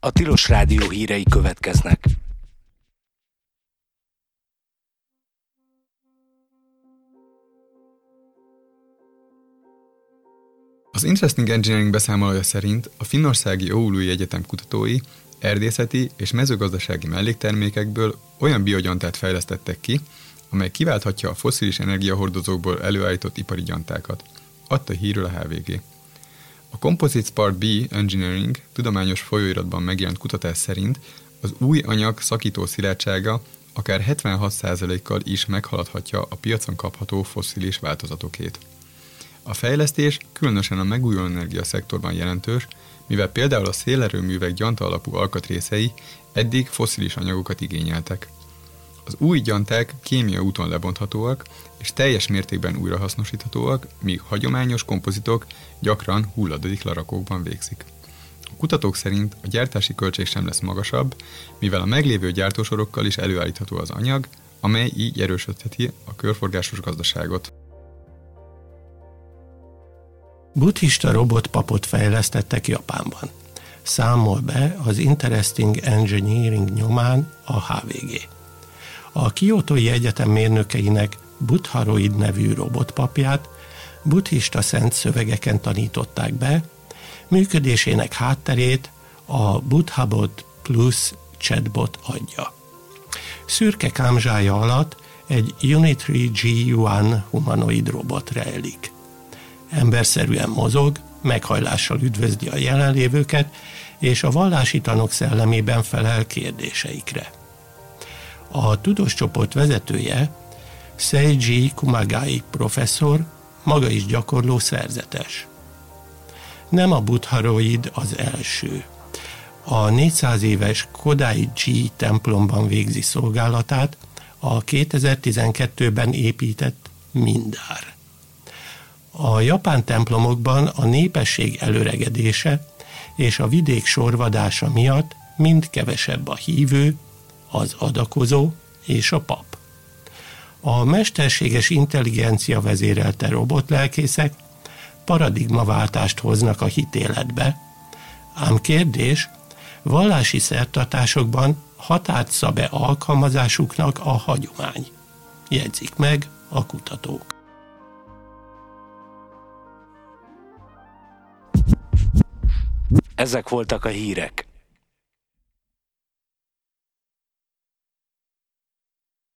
A Tilos Rádió hírei következnek. Az Interesting Engineering beszámolója szerint a finnországi Oului Egyetem kutatói erdészeti és mezőgazdasági melléktermékekből olyan biogyantát fejlesztettek ki, amely kiválthatja a fosszilis energiahordozókból előállított ipari gyantákat. Adta hírül a HVG. A Composites Part B Engineering tudományos folyóiratban megjelent kutatás szerint az új anyag szakító szilárdsága akár 76%-kal is meghaladhatja a piacon kapható fosszilis változatokét. A fejlesztés különösen a megújuló energia szektorban jelentős, mivel például a szélerőművek gyanta alapú alkatrészei eddig fosszilis anyagokat igényeltek. Az új gyanták kémia úton lebonthatóak és teljes mértékben újrahasznosíthatóak, míg hagyományos kompozitok gyakran hulladék lerakókban végzik. A kutatók szerint a gyártási költség sem lesz magasabb, mivel a meglévő gyártósorokkal is előállítható az anyag, amely így erősítheti a körforgásos gazdaságot. Buddhista robotpapot fejlesztettek Japánban. Számol be az Interesting Engineering nyomán a HVG. A Kiotói Egyetem mérnökeinek Buddharoid nevű robotpapját buddhista szent szövegeken tanították be, működésének hátterét a Buddhabot Plus chatbot adja. Szürke kámzsája alatt egy Unitary G1 humanoid robot rejlik. Emberszerűen mozog, meghajlással üdvözli a jelenlévőket, és a vallási tanok szellemében felel kérdéseikre. A tudós csoport vezetője, Seiji Kumagai professzor, maga is gyakorló szerzetes. Nem a Buddharoid az első. A 400 éves Kodai-ji templomban végzi szolgálatát a 2012-ben épített Mindár. A japán templomokban a népesség előregedése és a vidék sorvadása miatt mind kevesebb a hívő, az adakozó és a pap. A mesterséges intelligencia vezérelte robotlelkészek paradigmaváltást hoznak a hitéletbe, ám kérdés, vallási szertartásokban határt szab-e alkalmazásuknak a hagyomány? Jegyzik meg a kutatók. Ezek voltak a hírek.